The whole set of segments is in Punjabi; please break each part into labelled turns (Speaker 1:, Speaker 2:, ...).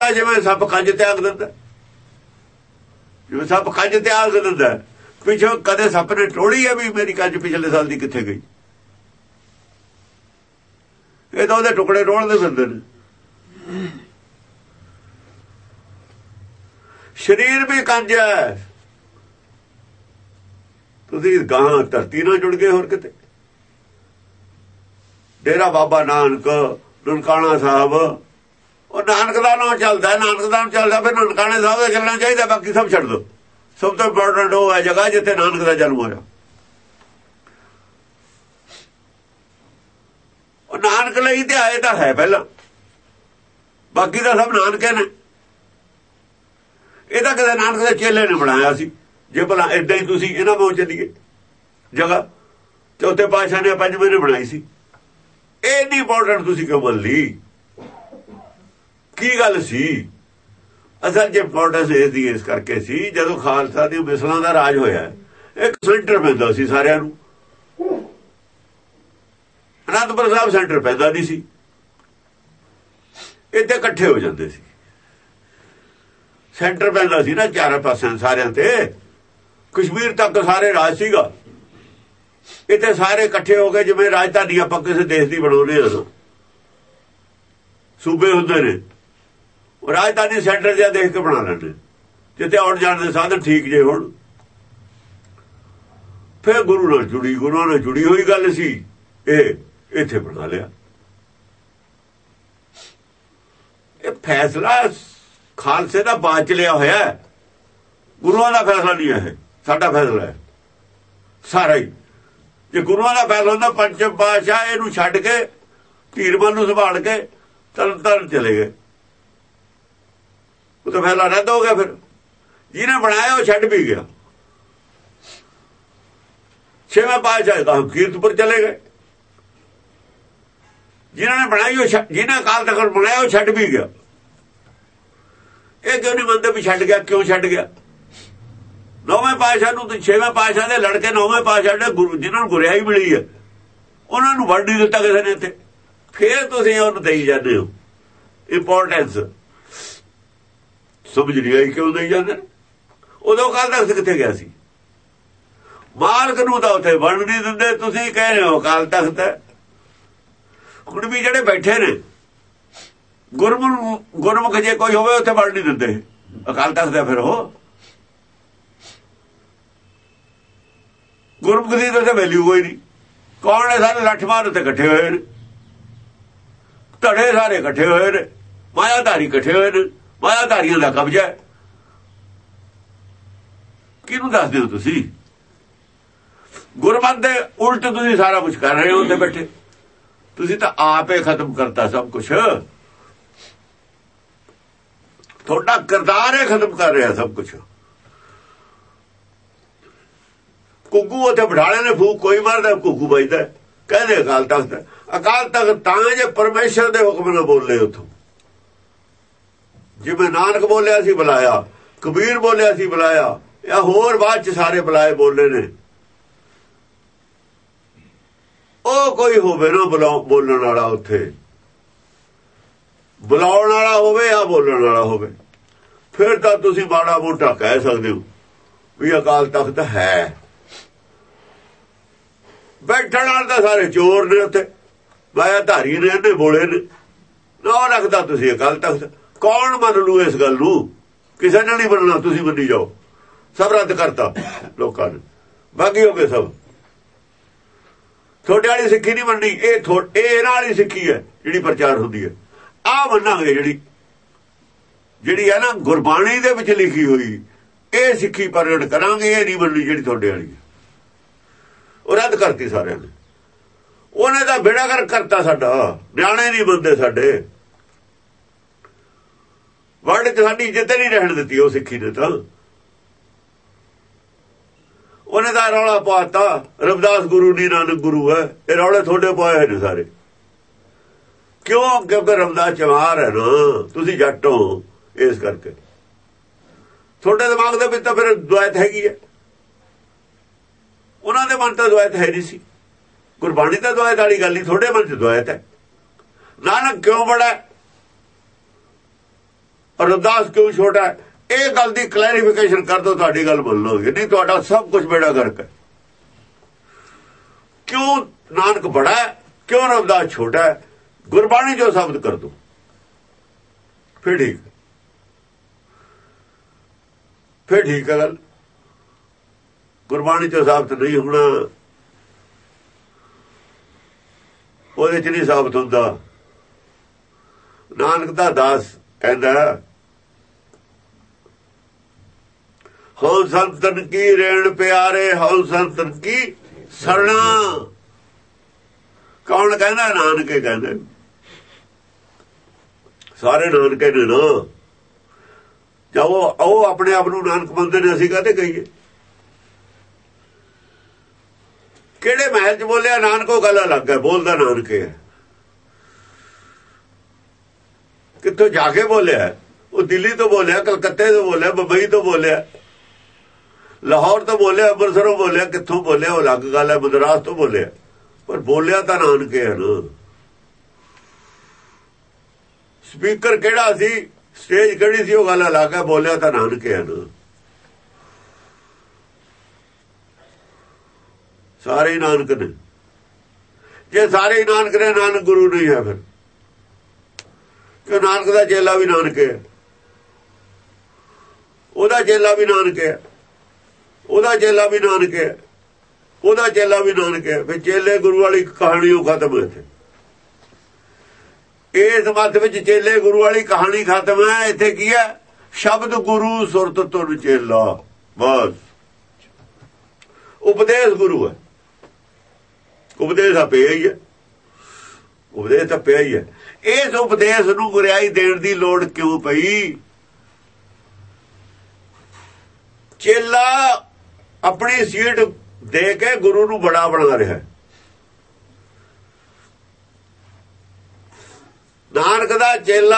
Speaker 1: ਜਿਵੇਂ ਸੱਪ ਕੰਜ ਤਿਆਗ ਦਿੰਦਾ, ਜਿਵੇਂ ਸੱਪ ਕੰਜ ਤਿਆਗ ਦਿੰਦਾ, ਪਿੱਛੋਂ ਕਦੇ ਸੱਪ ਨੇ ਟੋੜੀ ਹੈ ਵੀ ਮੇਰੀ ਕੰਜ ਪਿਛਲੇ ਸਾਲ ਦੀ ਕਿੱਥੇ ਗਈ? ਇਹ ਤਾਂ ਉਹਦੇ ਟੁਕੜੇ ਟੋੜਦੇ ਫਿਰਦੇ ਨੇ। ਸਰੀਰ ਵੀ ਕੰਜ ਹੈ, ਤੁਸੀਂ ਗਾਂ ਧਰਤੀ ਨਾਲ ਜੁੜ ਗਏ ਹੋਰ ਕਿਤੇ। ਡੇਰਾ ਬਾਬਾ ਨਾਨਕ, ਨਨਕਾਣਾ ਸਾਹਿਬ, ਉਹ ਨਾਨਕ ਦਾ ਨਾਮ ਚੱਲਦਾ, ਨਾਨਕ ਦਾ ਨਾਮ ਚੱਲਦਾ, ਫਿਰ ਨਨਕਾਣੇ ਸਾਹਿਬ ਦਾ ਚੱਲਣਾ ਚਾਹੀਦਾ, ਬਾਕੀ ਸਭ ਛੱਡ ਦਿਓ। ਸਭ ਤੋਂ ਇੰਪੋਰਟੈਂਟ ਉਹ ਹੈ ਜਗ੍ਹਾ ਜਿੱਥੇ ਨਾਨਕ ਦਾ ਜਨਮ ਹੋਇਆ। ਉਹ ਨਾਨਕ ਲਈ ਤੇ ਆਏ ਤਾਂ ਹੈ ਪਹਿਲਾਂ, ਬਾਕੀ ਤਾਂ ਸਭ ਨਾਨਕੇ ਨੇ। ਇਹ ਤਾਂ ਕਦੇ ਨਾਨਕ ਦੇ ਚੇਲੇ ਨੇ ਬਣਾਇਆ ਸੀ। ਜੇ ਭਲਾ ਏਦਾਂ ਹੀ ਤੁਸੀਂ ਇਹਨਾਂ ਮੋਹ ਚੱਲੀਏ, ਜਗ੍ਹਾ ਚੌਥੇ ਪਾਤਸ਼ਾਹ ਨੇ ਪੰਜਵੇਂ ਨੇ ਬਣਾਈ ਸੀ। ਇਹ ਨਹੀਂ ਇੰਪੋਰਟੈਂਟ ਤੁਸੀਂ ਕਿਉਂ ਮੰਨ ਲਈ? ਕੀ ਗੱਲ ਸੀ? ਅਸਲ 'ਚ ਇੰਪੋਰਟੈਂਸ ਇਹਦੀ ਇਸ ਕਰਕੇ ਸੀ, ਜਦੋਂ ਖਾਲਸਾ ਦੀ ਮਿਸਲਾਂ ਦਾ ਰਾਜ ਹੋਇਆ, ਇੱਕ ਸੈਂਟਰ ਪੈਂਦਾ ਸੀ ਸਾਰਿਆਂ ਨੂੰ। ਅਨੰਦਪੁਰ ਸਾਹਿਬ ਸੈਂਟਰ ਪੈਂਦਾ ਨਹੀਂ ਸੀ, ਇੱਥੇ ਇਕੱਠੇ ਹੋ ਜਾਂਦੇ ਸੀ। ਸੈਂਟਰ ਪੈਂਦਾ ਸੀ ਨਾ ਚਾਰੇ ਪਾਸਿਆਂ ਸਾਰਿਆਂ ਤੇ, ਕਸ਼ਮੀਰ ਤੱਕ ਸਾਰੇ ਰਾਜ ਸੀਗਾ। ਇੱਥੇ ਸਾਰੇ ਇਕੱਠੇ ਹੋ ਗਏ, ਜਿਵੇਂ ਰਾਜਧਾਨੀ ਆਪਾਂ ਕਿਸੇ ਦੇਸ਼ ਦੀ ਬਣਾਉਂਦੇ ਹਾਂ, ਸੂਬੇ ਹੁੰਦੇ ਨੇ, ਉਹ ਰਾਜਧਾਨੀ ਸੈਂਟਰ ਜਿਹਾ ਦੇਖ ਕੇ ਬਣਾ ਲੈਂਦੇ, ਜਿੱਥੇ ਆਉਣ ਜਾਣ ਦੇ ਸਾਧਨ ਠੀਕ ਜੇ ਹੋਣ। ਫਿਰ ਗੁਰੂ ਨਾਲ ਜੁੜੀ, ਗੁਰੂਆਂ ਨਾਲ ਜੁੜੀ ਹੋਈ ਗੱਲ ਸੀ, ਇਹ ਇੱਥੇ ਬਣਾ ਲਿਆ। ਇਹ ਫੈਸਲਾ ਖਾਲਸੇ ਦਾ ਬਾਅਦ ਚ ਲਿਆ ਹੋਇਆ, ਗੁਰੂਆਂ ਦਾ ਫੈਸਲਾ ਨਹੀਂ ਹੈ, ਸਾਡਾ ਫੈਸਲਾ ਹੈ ਸਾਰਾ ਹੀ। ਜੇ ਗੁਰੂਆਂ ਦਾ ਫੈਸਲਾ ਹੁੰਦਾ, ਪੰਚਮ ਪਾਤਸ਼ਾਹ ਇਹਨੂੰ ਛੱਡ ਕੇ ਧੀਰਮਨ ਨੂੰ ਸੰਭਾਲ ਕੇ ਤਰਨ ਚਲੇ ਗਏ, ਉਹ ਤਾਂ ਫੈਸਲਾ ਰੱਦ ਹੋ ਗਿਆ। ਫਿਰ ਜਿਹਨੇ ਬਣਾਇਆ ਉਹ ਛੱਡ ਵੀ ਗਿਆ। ਛੇਵੇਂ ਪਾਤਸ਼ਾਹ ਤਾਂ ਕੀਰਤਪੁਰ ਚਲੇ ਗਏ। ਜਿਨ੍ਹਾਂ ਨੇ ਬਣਾਈ ਉਹ ਜਿਹਨੇ ਅਕਾਲ ਤਖਤ ਬਣਾਇਆ ਉਹ ਛੱਡ ਵੀ ਗਿਆ। ਇਹ ਕਿਉਂ ਨਹੀਂ ਮੰਨਦੇ ਵੀ ਛੱਡ ਗਿਆ? ਕਿਉਂ ਛੱਡ ਗਿਆ? ਨੌਵੇਂ ਪਾਤਸ਼ਾਹ ਨੂੰ ਤੇ ਛੇਵੇਂ ਪਾਤਸ਼ਾਹ ਦੇ ਲੜਕੇ ਨੌਵੇਂ ਪਾਤਸ਼ਾਹ ਦੇ ਗੁਰੂ ਜਿਹਨਾਂ ਨੂੰ ਗੁਰਿਆਈ ਮਿਲੀ ਹੈ, ਉਹਨਾਂ ਨੂੰ ਵੰਡ ਨਹੀਂ ਦਿੱਤਾ ਕਿਸੇ ਨੇ ਇੱਥੇ। ਫੇਰ ਤੁਸੀਂ ਉਹਨੂੰ ਦੇਈ ਜਾਂਦੇ ਹੋ ਇੰਪੋਰਟੈਂਸ। ਸਮਝ ਨਹੀਂ ਆਈ ਕਿਉਂ ਦੇਈ ਜਾਂਦੇ? ਉਦੋਂ ਅਕਾਲ ਤਖਤ ਕਿੱਥੇ ਗਿਆ ਸੀ? ਮਾਲਕ ਨੂੰ ਤਾਂ ਉੱਥੇ ਵੰਡ ਨਹੀਂ ਦਿੰਦੇ, ਤੁਸੀਂ ਕਹਿ ਰਹੇ ਹੋ ਅਕਾਲ ਤਖਤ ਹੈ। ਹੁਣ ਵੀ ਜਿਹੜੇ ਬੈਠੇ ਨੇ ਗੁਰਮੁਖ ਜੇ ਕੋਈ ਹੋਵੇ ਉੱਥੇ ਵੰਡ ਨਹੀਂ ਦਿੰਦੇ, ਅਕਾਲ ਤਖਤ ਹੈ। ਫਿਰ ਉਹ ਗੁਰਮੁਖ ਦੀ ਤਾਂ ਵੈਲਿਊ ਕੋਈ ਨਹੀਂ। ਕੌਣ ਨੇ? ਸਾਰੇ ਲੱਠਮਾਰ ਉੱਤੇ ਇਕੱਠੇ ਹੋਏ ਨੇ, ਧੜੇ ਸਾਰੇ ਇਕੱਠੇ ਹੋਏ ਨੇ, ਮਾਇਆਧਾਰੀ ਇਕੱਠੇ ਹੋਏ ਨੇ, ਮਾਇਆਧਾਰੀਆਂ ਦਾ ਕਬਜ਼ਾ ਹੈ। ਕਿਹਨੂੰ ਦੱਸਦੇ ਹੋ ਤੁਸੀਂ? ਗੁਰਮਤਿ ਦੇ ਉਲਟ ਤੁਸੀਂ ਸਾਰਾ ਕੁਝ ਕਰ ਰਹੇ ਹੋ ਉੱਥੇ ਬੈਠੇ। ਤੁਸੀਂ ਤਾਂ ਆਪੇ ਖਤਮ ਕਰਤਾ ਸਭ ਕੁਝ। ਤੁਹਾਡਾ ਕਿਰਦਾਰ ਹੀ ਖਤਮ ਕਰ ਰਿਹਾ ਸਭ ਕੁਝ। ਘੁੱਗੂ ਉੱਥੇ ਬਿਠਾਲੇ ਨੇ, ਫੂਕ ਕੋਈ ਮਾਰਦਾ, ਘੁੱਗੂ ਵੱਜਦਾ, ਕਹਿੰਦੇ ਅਕਾਲ ਤਖਤ। ਅਕਾਲ ਤਖਤ ਤਾਂ ਜੇ ਪਰਮੇਸ਼ਰ ਦੇ ਹੁਕਮ ਨਾਲ ਬੋਲੇ ਉੱਥੋਂ। ਜਿਵੇਂ ਨਾਨਕ ਬੋਲਿਆ ਸੀ ਬੁਲਾਇਆ, ਕਬੀਰ ਬੋਲਿਆ ਸੀ ਬੁਲਾਇਆ, ਜਾਂ ਹੋਰ ਬਾਅਦ ਚ ਸਾਰੇ ਬੁਲਾਏ ਬੋਲੇ ਨੇ। ਉਹ ਕੋਈ ਹੋਵੇ ਨਾ ਬੋਲਣ ਵਾਲਾ, ਉੱਥੇ ਬੁਲਾਉਣ ਵਾਲਾ ਹੋਵੇ ਜਾਂ ਬੋਲਣ ਵਾਲਾ ਹੋਵੇ, ਫਿਰ ਤਾਂ ਤੁਸੀਂ ਮਾੜਾ ਮੋਟਾ ਕਹਿ ਸਕਦੇ ਹੋ ਵੀ ਅਕਾਲ ਤਖਤ ਹੈ। ਬੈਠਣ ਵਾਲੇ ਤਾਂ ਸਾਰੇ ਚੋਰ ਨੇ ਉੱਥੇ, ਮਾਇਆਧਾਰੀ ਨੇ, ਇਹਨੇ ਬੋਲੇ ਨੇ ਨਾ ਰੱਖਦਾ ਤੁਸੀਂ ਅਕਾਲ ਤਖਤ। ਕੌਣ ਮੰਨ ਲੂ ਇਸ ਗੱਲ ਨੂੰ? ਕਿਸੇ ਨੇ ਨਹੀਂ ਮੰਨਣਾ, ਤੁਸੀਂ ਮੰਨੀ ਜਾਓ। ਸਭ ਰੱਦ ਕਰਤਾ ਲੋਕਾਂ ਨੇ, ਬਾਗੀ ਹੋ ਗਏ ਸਭ। ਤੁਹਾਡੇ ਵਾਲੀ ਸਿੱਖੀ ਨਹੀਂ ਮੰਨੀ, ਇਹ ਇਹਨਾਂ ਵਾਲੀ ਸਿੱਖੀ ਹੈ ਜਿਹੜੀ ਪ੍ਰਚਾਰ ਹੁੰਦੀ ਹੈ। ਆਹ ਮੰਨਾਂਗੇ ਜਿਹੜੀ ਹੈ ਨਾ ਗੁਰਬਾਣੀ ਦੇ ਵਿੱਚ ਲਿਖੀ ਹੋਈ, ਇਹ ਸਿੱਖੀ ਪ੍ਰਗਟ ਕਰਾਂਗੇ। ਇਹ ਨਹੀਂ ਮੰਨੀ ਜਿਹੜੀ ਤੁਹਾਡੇ ਵਾਲੀ ਹੈ, ਉਹ ਰੱਦ ਕਰਤੀ ਸਾਰਿਆਂ ਨੇ। ਉਹਨੇ ਤਾਂ ਬੇੜਾ ਗਰਕ ਕਰਤਾ ਸਾਡਾ। ਨਿਆਣੇ ਨਹੀਂ ਬੰਦੇ ਸਾਡੇ, ਵਰਡ ਚ ਸਾਡੀ ਇੱਜ਼ਤ ਨਹੀਂ ਰਹਿਣ ਦਿੱਤੀ ਉਹ ਸਿੱਖੀ ਨੇ। ਤਾਂ ਉਹਨੇ ਤਾਂ ਰੌਲਾ ਪਾਤਾ ਰਵਿਦਾਸ ਗੁਰੂ ਨਹੀਂ, ਨਾਨਕ ਗੁਰੂ ਹੈ। ਇਹ ਰੌਲੇ ਤੁਹਾਡੇ ਪਾਏ ਹੋਏ ਨੇ ਸਾਰੇ। ਕਿਉਂ? ਕਿਉਂਕਿ ਰਵਿਦਾਸ ਚਮਾਰ ਹੈ ਨਾ, ਤੁਸੀਂ ਜੱਟ ਹੋ, ਇਸ ਕਰਕੇ ਤੁਹਾਡੇ ਦਿਮਾਗ ਦੇ ਵਿੱਚ ਤਾਂ ਫਿਰ ਦੁਆਇਤ ਹੈਗੀ ਹੈ। ਉਹਨਾਂ ਦੇ ਮਨ ਤਾਂ ਦੁਆਇਤ ਹੈ ਨਹੀਂ ਸੀ। ਗੁਰਬਾਣੀ ਤਾਂ ਦੁਆਇਤ ਵਾਲੀ ਗੱਲ ਨਹੀਂ, ਤੁਹਾਡੇ ਮਨ ਚ ਦੁਆਇਤ ਹੈ। ਨਾਨਕ ਕਿਉਂ ਬੜਾ? ਅਰਦਾਸ ਕਿਉਂ ਛੋਟਾ ਹੈ, ਇਹ ਗੱਲ ਦੀ ਕਲੈਰੀਫਿਕੇਸ਼ਨ ਕਰ ਦੋ, ਤੁਹਾਡੀ ਗੱਲ ਮੰਨ ਲਓਗੇ, ਨਹੀਂ ਤੁਹਾਡਾ ਸਭ ਕੁਝ ਬੇੜਾ ਗਰਕ ਹੈ। ਕਿਉਂ ਨਾਨਕ ਬੜਾ ਹੈ, ਕਿਉਂ ਰਵਿਦਾਸ ਛੋਟਾ ਹੈ, ਗੁਰਬਾਣੀ ਜੋ ਸਾਬਤ ਕਰ ਦੋ, ਫਿਰ ਠੀਕ ਹੈ ਗੱਲ। ਗੁਰਬਾਣੀ ਚੋਂ ਸਾਬਤ ਨਹੀਂ ਹੋਣਾ, ਉਹਦੇ ਚ ਨਹੀਂ ਸਾਬਤ ਹੁੰਦਾ। ਨਾਨਕ ਦਾ ਦਾਸ ਕਹਿੰਦਾ ਹਉ ਸੰਤਨ ਕੀ ਰੇਣ ਪਿਆਰੇ, ਹਉ ਸੰਤਨ ਕੀ ਸਰਣਾ। ਕੌਣ ਕਹਿੰਦਾ? ਨਾਨਕੇ ਕਹਿੰਦੇ, ਸਾਰੇ ਨਾਨਕੇ ਨੇ ਨਾ। ਜਾਂ ਉਹ ਆਪਣੇ ਆਪ ਨੂੰ ਨਾਨਕ ਮੰਨਦੇ ਨੇ, ਅਸੀਂ ਕਾਹਤੇ ਕਹੀਏ? ਕਿਹੜੇ ਮਹਿਲ ਚ ਬੋਲਿਆ ਨਾਨਕੋ? ਗੱਲ ਅਲੱਗ ਹੈ, ਬੋਲਦਾ ਨਾਨਕੇ ਹੈ। ਕਿੱਥੋਂ ਜਾ ਕੇ ਬੋਲਿਆ? ਉਹ ਦਿੱਲੀ ਤੋਂ ਬੋਲਿਆ, ਕਲਕੱਤੇ ਤੋਂ ਬੋਲਿਆ, ਬੰਬਈ ਤੋਂ ਬੋਲਿਆ, ਲਾਹੌਰ ਤੋਂ ਬੋਲਿਆ, ਅੰਮ੍ਰਿਤਸਰੋਂ ਬੋਲਿਆ, ਕਿੱਥੋਂ ਬੋਲਿਆ ਉਹ ਅਲੱਗ ਗੱਲ ਹੈ, ਮਦਰਾਸ ਤੋਂ ਬੋਲਿਆ, ਪਰ ਬੋਲਿਆ ਤਾਂ ਨਾਨਕੇ ਹੈ ਨਾ। ਸਪੀਕਰ ਕਿਹੜਾ ਸੀ, ਸਟੇਜ ਕਿਹੜੀ ਸੀ, ਉਹ ਗੱਲ ਅਲੱਗ ਹੈ, ਬੋਲਿਆ ਤਾਂ ਨਾਨਕੇ ਹੈ ਨਾ। ਸਾਰੇ ਹੀ ਨਾਨਕ ਨੇ। ਜੇ ਸਾਰੇ ਹੀ ਨਾਨਕ ਨੇ, ਨਾਨਕ ਗੁਰੂ ਨਹੀਂ ਹੈ ਫਿਰ, ਕਿ ਨਾਨਕ ਦਾ ਚੇਲਾ ਵੀ ਨਾਨਕੇ ਹੈ, ਉਹਦਾ ਚੇਲਾ ਵੀ ਨਾਨਕੇ ਹੈ, ਉਹਦਾ ਚੇਲਾ ਵੀ ਨਾਨਕੇ ਹੈ, ਉਹਦਾ ਚੇਲਾ ਵੀ ਨਾਨਕੇ ਹੈ। ਫਿਰ ਚੇਲੇ ਗੁਰੂ ਵਾਲੀ ਕਹਾਣੀ ਉਹ ਖਤਮ ਹੈ। ਇਸ ਮੱਤ ਵਿੱਚ ਚੇਲੇ ਗੁਰੂ ਵਾਲੀ ਕਹਾਣੀ ਖਤਮ ਹੈ। ਇੱਥੇ ਕੀ ਹੈ? ਸ਼ਬਦ ਗੁਰੂ ਸੁਰਤ ਤੁਰ ਚੇਲਾ, ਬਸ। ਉਪਦੇਸ਼ ਗੁਰੂ ਹੈ, ਉਪਦੇਸ਼ ਆ ਪਿਆ ਹੀ ਹੈ, ਉਪਦੇਸ਼ ਤਾਂ ਪਿਆ ਹੀ ਹੈ। ਇਸ ਉਪਦੇਸ਼ ਨੂੰ ਗੁਰਿਆਈ ਦੇਣ ਦੀ ਲੋੜ ਕਿਉਂ ਪਈ? ਚੇਲਾ ਆਪਣੀ ਸੀਟ ਦੇ ਕੇ ਗੁਰੂ ਨੂੰ ਬੜਾ ਬਣਾ ਰਿਹਾ। ਨਾਨਕ ਦਾ ਚੇਲਾ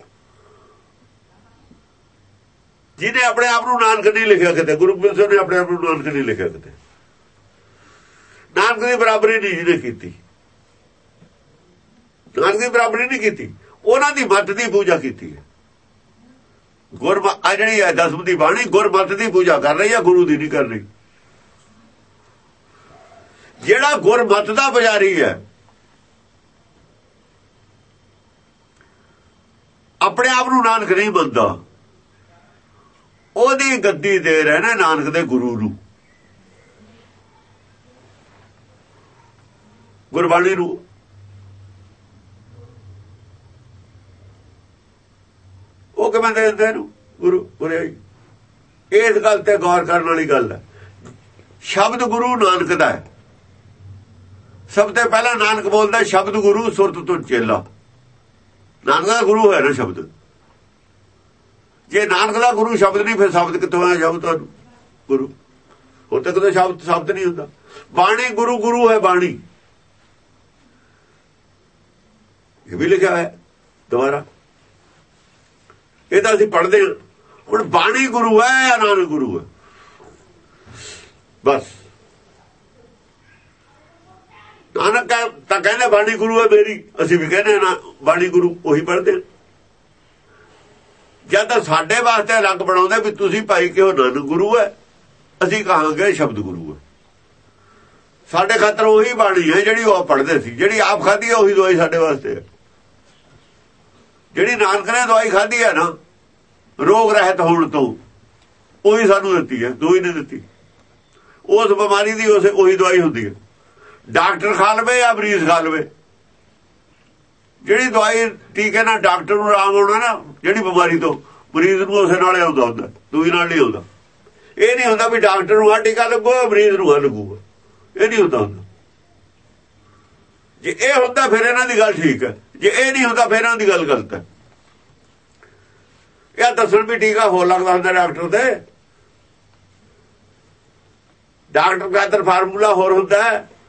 Speaker 1: ਜਿਹਨੇ ਆਪਣੇ ਆਪ ਨੂੰ ਨਾਨਕ ਨਹੀਂ ਲਿਖਿਆ ਕਿਤੇ, ਗੁਰੂ ਗੋਬਿੰਦ ਸਿੰਘ ਨੇ ਆਪਣੇ ਆਪ ਨੂੰ ਨਾਨਕ ਨਹੀਂ ਲਿਖਿਆ ਕਿਤੇ, ਨਾਨਕ ਦੀ ਬਰਾਬਰੀ ਨਹੀਂ ਜਿਹਨੇ ਕੀਤੀ, ਨਾਨਕ ਦੀ ਬਰਾਬਰੀ ਨਹੀਂ ਕੀਤੀ, ਉਹਨਾਂ ਦੀ ਮੱਤ ਦੀ ਪੂਜਾ ਕੀਤੀ ਹੈ। ਆ ਜਿਹੜੀ ਹੈ ਦਸਮ ਦੀ ਬਾਣੀ, ਗੁਰਮਤਿ ਦੀ ਪੂਜਾ ਕਰ ਰਹੀ ਹੈ, ਗੁਰੂ ਦੀ ਨਹੀਂ ਕਰ ਰਹੀ। ਜਿਹੜਾ ਗੁਰਮਤਿ ਦਾ ਪੁਜਾਰੀ ਹੈ, ਆਪਣੇ ਆਪ ਨੂੰ ਨਾਨਕ ਨਹੀਂ ਮੰਨਦਾ, ਉਹਦੀ ਗੱਦੀ ਦੇ ਰਹੇ ਨੇ ਨਾਨਕ ਦੇ ਗੁਰੂ ਨੂੰ, ਗੁਰਬਾਣੀ ਨੂੰ। ਉਹ ਕਿਵੇਂ ਦੇ ਦਿੰਦੇ ਇਹਨੂੰ ਗੁਰੂ? ਇਸ ਗੱਲ ਤੇ ਗੌਰ ਕਰਨ ਵਾਲੀ ਗੱਲ ਹੈ। ਸ਼ਬਦ ਗੁਰੂ ਨਾਨਕ ਦਾ ਹੈ। ਸਭ ਤੋਂ ਪਹਿਲਾਂ ਨਾਨਕ ਬੋਲਦਾ ਸ਼ਬਦ ਗੁਰੂ ਸੁਰਤ ਤੁਰ ਚੇਲਾ। ਨਾਨਕ ਦਾ ਗੁਰੂ ਹੈ ਨਾ ਸ਼ਬਦ। ਜੇ ਨਾਨਕ ਦਾ ਗੁਰੂ ਸ਼ਬਦ ਨਹੀਂ, ਫਿਰ ਸ਼ਬਦ ਕਿੱਥੋਂ ਆਇਆ? ਸ਼ਬਦ ਤੁਹਾਨੂੰ ਗੁਰੂ ਹੋਰ ਤੱਕ ਤਾਂ ਸ਼ਬਦ ਨਹੀਂ ਹੁੰਦਾ। ਬਾਣੀ ਗੁਰੂ, ਗੁਰੂ ਹੈ ਬਾਣੀ, ਇਹ ਵੀ ਲਿਖਿਆ ਹੈ ਦੁਬਾਰਾ, ਇਹ ਤਾਂ ਅਸੀਂ ਪੜ੍ਹਦੇ ਹਾਂ। ਹੁਣ ਬਾਣੀ ਗੁਰੂ ਹੈ ਜਾਂ ਨਾਨਕ ਗੁਰੂ ਹੈ? ਬਸ ਨਾਨਕ ਤਾਂ ਕਹਿੰਦੇ ਬਾਣੀ ਗੁਰੂ ਹੈ ਮੇਰੀ, ਅਸੀਂ ਵੀ ਕਹਿੰਦੇ ਨਾ ਬਾਣੀ ਗੁਰੂ, ਉਹੀ ਪੜ੍ਹਦੇ। ਜਦ ਤਾਂ ਸਾਡੇ ਵਾਸਤੇ ਅਲੱਗ ਬਣਾਉਂਦੇ ਵੀ ਤੁਸੀਂ ਭਾਈ ਕਿਉਂ ਨਾਨਕ ਗੁਰੂ ਹੈ, ਅਸੀਂ ਕਹਾਂਗੇ ਸ਼ਬਦ ਗੁਰੂ ਹੈ। ਸਾਡੇ ਖਾਤਰ ਉਹੀ ਬਾਣੀ ਹੈ ਜਿਹੜੀ ਉਹ ਪੜ੍ਹਦੇ ਸੀ, ਜਿਹੜੀ ਆਪ ਖਾਧੀ ਹੈ ਉਹੀ ਦਵਾਈ ਸਾਡੇ ਵਾਸਤੇ ਹੈ। ਜਿਹੜੀ ਨਾਨਕ ਨੇ ਦਵਾਈ ਖਾਧੀ ਹੈ ਨਾ ਰੋਗ ਰਹਿਤ ਹੋਣ ਤੋਂ, ਉਹੀ ਸਾਨੂੰ ਦਿੱਤੀ ਹੈ, ਦੋਈ ਨੇ ਦਿੱਤੀ। ਉਸ ਬਿਮਾਰੀ ਦੀ ਉਹੀ ਦਵਾਈ ਹੁੰਦੀ ਹੈ। ਡਾਕਟਰ ਖਾ ਲਵੇ ਜਾਂ ਮਰੀਜ਼ ਖਾ ਲਵੇ, ਜਿਹੜੀ ਦਵਾਈ ਟੀਕੇ ਨਾਲ ਡਾਕਟਰ ਨੂੰ ਆਰਾਮ ਆਉਣਾ ਨਾ, ਜਿਹੜੀ ਬਿਮਾਰੀ ਤੋਂ, ਮਰੀਜ਼ ਨੂੰ ਉਸੇ ਨਾਲ ਆਉਂਦਾ ਹੁੰਦਾ, ਦੂਈ ਨਾਲ ਨਹੀਂ ਆਉਂਦਾ। ਇਹ ਨਹੀਂ ਹੁੰਦਾ ਵੀ ਡਾਕਟਰ ਨੂੰ ਆਹ ਟੀਕਾ ਲੱਗੂਗਾ ਮਰੀਜ਼ ਨੂੰ ਆਹ ਲੱਗੂਗਾ, ਇਹ ਨਹੀਂ ਹੁੰਦਾ। ਜੇ ਇਹ ਹੁੰਦਾ ਫਿਰ ਇਹਨਾਂ ਦੀ ਗੱਲ ਠੀਕ ਹੈ, ਜੇ ਇਹ ਨਹੀਂ ਹੁੰਦਾ ਫਿਰ ਇਹਨਾਂ ਦੀ ਗੱਲ ਗਲਤ ਹੈ। ਇਹ ਦੱਸਣ ਵੀ ਟੀਕਾ ਹੋਰ ਲੱਗਦਾ ਹੁੰਦਾ ਡਾਕਟਰ ਦੇ, ਡਾਕਟਰ ਖਾਤਰ ਫਾਰਮੂਲਾ ਹੋਰ ਹੁੰਦਾ,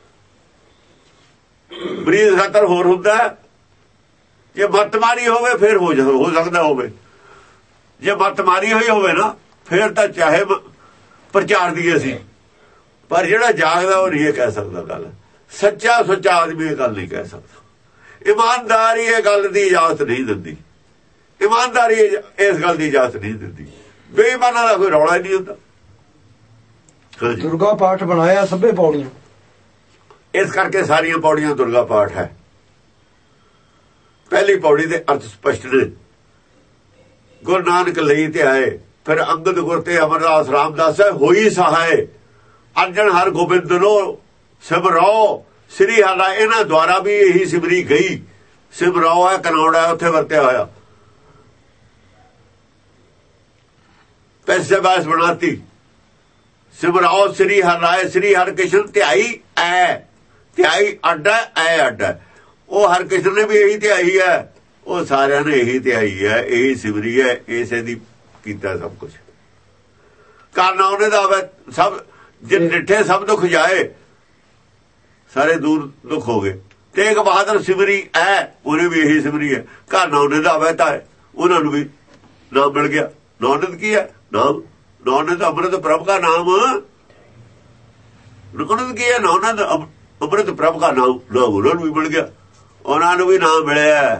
Speaker 1: ਮਰੀਜ਼ ਖਾਤਰ ਹੋਰ ਹੁੰਦਾ। ਜੇ ਮੱਤ ਮਾਰੀ ਹੋਵੇ ਫਿਰ ਹੋ ਸਕਦਾ ਹੋਵੇ, ਜੇ ਮੱਤ ਮਾਰੀ ਹੋਈ ਹੋਵੇ ਨਾ ਫਿਰ ਤਾਂ ਚਾਹੇ ਪ੍ਰਚਾਰ ਦੀ ਅਸੀਂ, ਪਰ ਜਿਹੜਾ ਜਾਗਦਾ ਉਹ ਨਹੀਂ ਇਹ ਕਹਿ ਸਕਦਾ ਗੱਲ। ਸੱਚਾ ਸੁੱਚਾ ਆਦਮੀ ਇਹ ਗੱਲ ਨਹੀਂ ਕਹਿ ਸਕਦਾ। ਇਮਾਨਦਾਰੀ ਇਹ ਗੱਲ ਦੀ ਇਜਾਜ਼ਤ ਨਹੀਂ ਦਿੰਦੀ। ईमानदारी इस गल की इजाजत नहीं दिंदी। बेईमाना का कोई रौला ही नहीं होता।
Speaker 2: दुर्गा पाठ बनाया सभे पौड़ियां,
Speaker 1: इस करके सारिया पौड़ियां दुर्गा पाठ है। पहली पौड़ी के अर्थ स्पष्ट ने। गुरु नानक लई ते आए, फिर अंगद गुर ते अमरदास रामदास है होई सहाय, अर्जन हर गोबिंद लो सिमरो श्री हरा। इन्हां द्वारा भी यही सिमरी गई। सिमरो है कनौड़ा उत्थे वरत्या होया। पैसे बास बनाती सिमराओ श्री हर राय। श्री हर कृष्ण ध्याई ऐ, ध्याई अड्डा ऐ अड्डा। वो हर कृष्ण ने भी यही ध्याई है, वो सारिया ने यही ध्याई है, यही सिमरी है, इसे दी कीता सब कुछ करना उन्हें दावे। सब जिन डिठे सब दुख जाए, सारे दूर दुख हो गए। तेग बहादुर सिमरी है, उन्हें भी यही सिमरी है। करना उन्हें दावे था है, उन्होंने भी नाम मिल गया। नौनद की है नाम, नौनद अमृत प्रभ का नाम। नौनद की है नौनद अमृत प्रभ का नाम, नाम उन्होंने भी मिल गया, उन्होंने भी नाम मिले।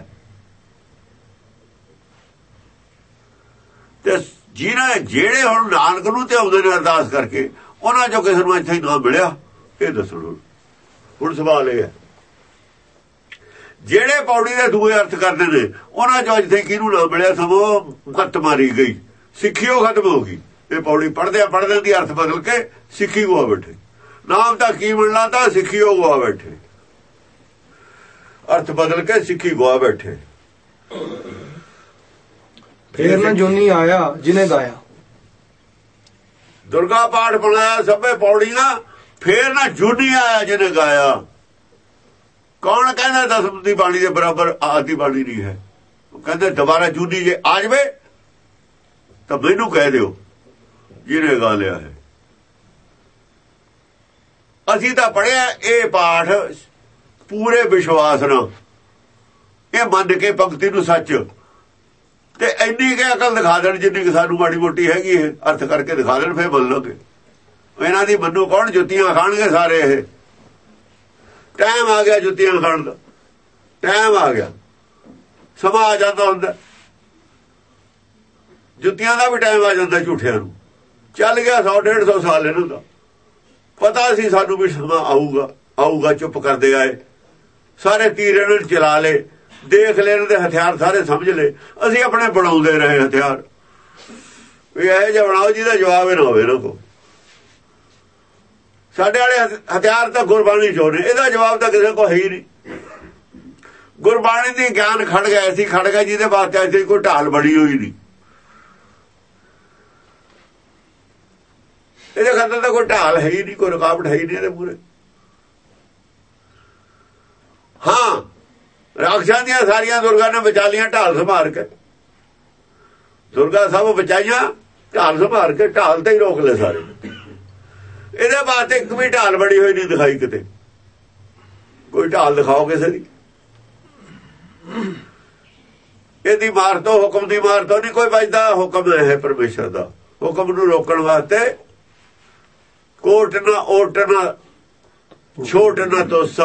Speaker 1: ते जिन्हें जेड़े हुण नानक नूं ते आउंदे ने अरदास करके, उन्हां चों किसे नूं इत्थे नाम मिलिया? ये दसो हुण सवाल ये है। जेड़े पौड़ी दे दूए अर्थ करदे ने, उन्हां चों इत्थे किहनूं नाम मिलिया? समो मत मारी गई, सिੱਖੀਓ खत्म हो गई। ये पौड़ी पढ़दे दी अर्थ बदल के सिੱਖੀ गुआ बैठे। नाम तां की मिलना था, सिੱਖੀਓ गुआ बैठे। अर्थ बदल के सिੱਖੀ गुआ बैठे।
Speaker 2: फिर न जोनी आया जिन्हें गाया।
Speaker 1: दुर्गा पाठ बनाया सभे पौड़ियां, फिर न जूनी आया जिन्हें गाया। कौन कहना दसम दी बाणी के बराबर आदि बाणी नहीं है? कहते दोबारा जूनी जे आ जाए तो मैनू कह दियो जिन्हें गा लिया है। असी तो पढ़िया ये पाठ पूरे विश्वास न, ये मन के पंक्ति नूं सच ते इन्नी के अकल दिखा देन जिन्नी कि सानू माड़ी मोटी हैगी है, अर्थ करके दिखा देन, फिर मन लोगे। इन्हां दी मन्नू कौन? जुत्तियां खाणगे सारे। ये टाइम आ गया जुत्तियां खाण दा, टाइम आ गया, समा आ जाता हुंदा। जुत्तियां दा भी टाइम आ जाता झूठियां नूं। चल गया 100-150 साल इन्हां दा। पता सी सानू भी समा आऊगा, आऊगा। चुप करदे आए, सारे तीर इन्हां ने चला ले, देख ले इन्हां दे हथियार सारे समझ ले। असीं अपने बनाउंदे रहे हथियार, भी इहो जिहा बनाओ जिहदा जवाब ही ना होवे इन्हां कोल। साडे वाले हथियार तां गुरबाणी चों ने, इहदा जवाब तां किसे कोल है ही नहीं। गुरबाणी दी ज्ञान खड़ गया, ऐसी खड़ गया जिहदे वास्ते ऐसी कोई ढाल बड़ी होई नहीं। ਇਹਦੇ ਖਾਤਰ ਤਾਂ ਕੋਈ ਢਾਲ ਹੈ ਹੀ ਨਹੀਂ, ਕੋਈ ਰੁਕਾਵਟ ਹੈ ਹੀ ਨਹੀਂ ਇਹਦੇ ਪੂਰੇ। ਹਾਂ, ਰਾਖਸ਼ਾਂ ਦੀਆਂ ਸਾਰੀਆਂ ਦੁਰਗਾ ਨੇ ਬਚਾ ਲੀਆਂ ਢਾਲ ਸੰਭਾਲ ਕੇ। ਦੁਰਗਾ ਸਭ ਬਚਾਈਆਂ ਢਾਲ ਸੰਭਾਲ ਕੇ, ਢਾਲ ਤੇ ਹੀ ਰੋਕ ਲੈ ਸਾਰੇ। ਇਹਦੇ ਵਾਸਤੇ ਇੱਕ ਵੀ ਢਾਲ ਬੜੀ ਹੋਈ ਨਹੀਂ ਦਿਖਾਈ ਕਿਤੇ। ਕੋਈ ਢਾਲ ਦਿਖਾਓ ਕਿਸੇ ਦੀ। ਇਹਦੀ ਮਾਰ ਤੋਂ, ਹੁਕਮ ਦੀ ਮਾਰ ਤੋਂ ਨਹੀਂ ਕੋਈ ਬਚਦਾ। ਹੁਕਮ ਹੈ ਪਰਮੇਸ਼ਰ ਦਾ, ਹੁਕਮ ਨੂੰ ਰੋਕਣ ਵਾਸਤੇ कोट ना ओट ना छोट ना तोसा।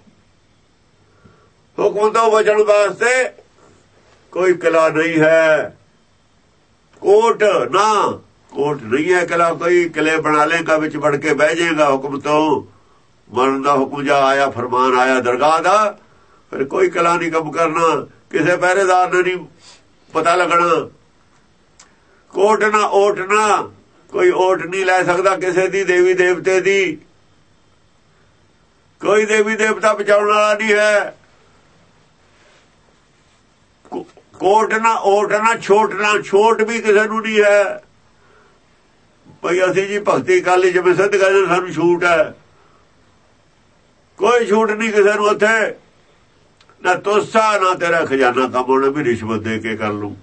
Speaker 1: हुक्म तो बचन वास्ते कोई किला नहीं है। कोट ना, कोट नहीं है किला कोई। किले बना लेगा, बिच बढ़ के बह जाएगा हुक्म तो। मरण का हुक्म जा आया, फरमान आया दरगाह दा, फिर कोई किला नहीं कम करना, किसी पहरेदार ने नहीं पता लगना। कोट ना ओट ना, कोई ओट नहीं लै सकता किसी दी देवी देवते दी। कोई देवी देवता बचाने वाला नहीं है। कोट ना ओट ना छोट ना, छोट भी किसी नूं नहीं है। भाई असी जी भगती कर ली, जिवें सिद्ध कहते सानूं छूट है। कोई छूट नहीं किसी नूं उत्थे। ना तोसा ना तेरा खजाना कम होना भी रिश्वत दे के कर लूं।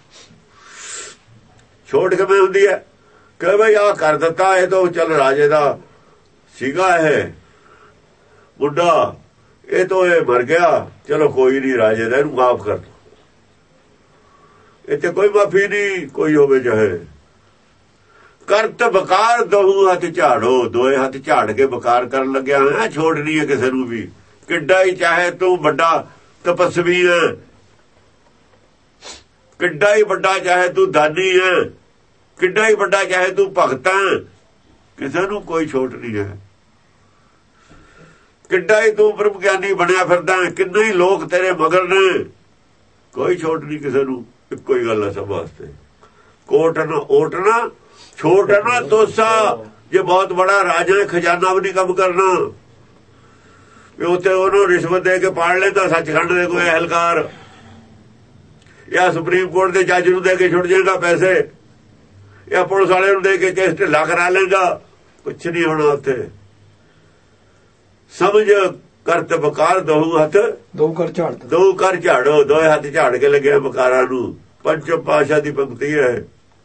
Speaker 1: छूट किवें हुंदी है कि भाई आ कर दिता, ये तो चल राजे दा सीगा है मुंडा, ये तो ये मर गया, चलो कोई नहीं राजे दा, इहनूं माफ कर दो। इत्थे कोई माफी नहीं, कोई होवे चाहे। करत बकार दोहू हथ झाड़ो, दोए हथ झाड़ के बकार करन लग्या है। छोड़ नहीं है किसी नूं भी, किड्डा ही चाहे तू बड़ा तपस्वी है, ਕਿੱਡਾ ਹੀ ਵੱਡਾ ਚਾਹੇ ਤੂੰ ਦਾਨੀ ਹੈ, ਕਿੱਡਾ ਹੀ ਵੱਡਾ ਚਾਹੇ ਤੂੰ ਭਗਤ ਹੈ, ਕਿਸੇ ਨੂੰ ਕੋਈ ਛੋਟ ਨਹੀਂ ਹੈ। ਕਿੱਡਾ ਹੀ ਤੂੰ ਬ੍ਰਹਮ ਗਿਆਨੀ ਬਣਿਆ ਫਿਰਦਾ, ਕਿੰਨੇ ਹੀ ਲੋਕ ਤੇਰੇ ਮਗਰ ਨੇ, ਕੋਈ ਛੋਟ ਨਹੀਂ ਕਿਸੇ ਨੂੰ। ਇੱਕੋ ਹੀ ਗੱਲ ਹੈ ਸਭ ਵਾਸਤੇ, ਕੋਟ ਨਾ ਓਟ ਨਾ, ਛੋਟ ਨਾ ਤੋਸਾ। ਜੇ ਬਹੁਤ ਬੜਾ ਰਾਜਾ ਖਜ਼ਾਨਾ ਵੀ ਨਹੀਂ ਕੰਮ ਕਰਨਾ, ਵੀ ਉੱਥੇ ਉਹਨੂੰ ਰਿਸ਼ਵਤ ਦੇ ਕੇ ਪਾੜ ਲੈਂਦਾ ਸੱਚਖੰਡ ਦੇ ਕੋਈ ਅਹਿਲਕਾਰ, ਜਾਂ ਸੁਪਰੀਮ ਕੋਰਟ ਦੇ ਜੱਜ ਨੂੰ ਦੇ ਕੇ ਛੁੱਟ ਜਾਏਗਾ ਪੈਸੇ, ਜਾਂ ਪੁਲਿਸ ਵਾਲੇ ਨੂੰ ਦੇ ਕੇ ਕੇਸ ਢਿੱਲਾ ਕਰਾ ਲੇਗਾ, ਕੁਛ ਨਹੀਂ ਹੋਣਾ ਉੱਥੇ। ਸਮਝ ਕਰਤ ਬਕਾਰ ਦਹੂ ਹੱਥ
Speaker 2: ਦੋ ਕਰ ਝਾੜ,
Speaker 1: ਦੋ ਕਰ ਝਾੜੋ, ਦੋਏ ਹੱਥ ਝਾੜ ਕੇ ਲੱਗਿਆ ਬਕਾਰਾਂ ਨੂੰ। ਪੰਜ ਪਾਸ਼ਾ ਦੀ ਪੰਕਤੀ ਹੈ